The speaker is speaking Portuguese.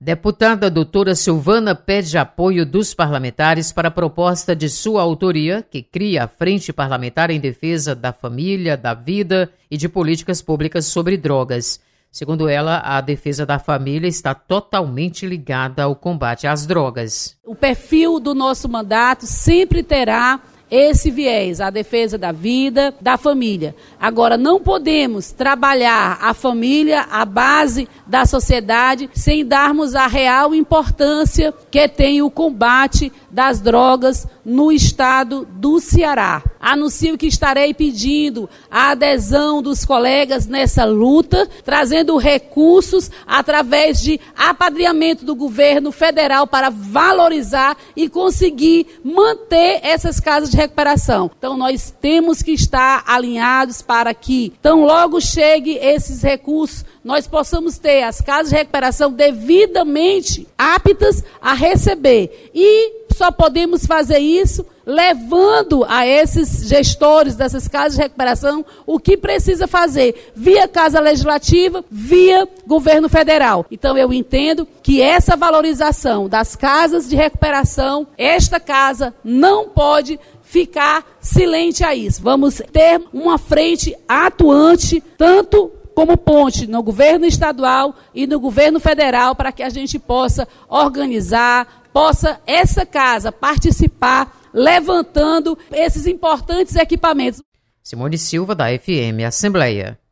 Deputada doutora Silvana pede apoio dos parlamentares para a proposta de sua autoria, que cria a Frente Parlamentar em Defesa da Família, da Vida e de Políticas Públicas sobre Drogas. Segundo ela, a defesa da família está totalmente ligada ao combate às drogas. O perfil do nosso mandato sempre terá esse viés, a defesa da vida, da família. Agora, não podemos trabalhar a família, a base da sociedade, sem darmos a real importância que tem o combate das drogas no estado do Ceará. Anuncio que estarei pedindo a adesão dos colegas nessa luta, trazendo recursos através de apadrinhamento do governo federal para valorizar e conseguir manter essas casas de recuperação. Então, nós temos que estar alinhados para que, tão logo chegue esses recursos, nós possamos ter as casas de recuperação devidamente aptas a receber. E só podemos fazer isso levando a esses gestores dessas casas de recuperação o que precisa fazer, via Casa Legislativa, via governo federal. Então eu entendo que essa valorização das casas de recuperação, esta casa não pode ficar silente a isso. Vamos ter uma frente atuante, tanto como ponte no governo estadual e no governo federal, para que a gente possa organizar, possa essa casa participar, levantando esses importantes equipamentos. Simone Silva, da FM Assembleia.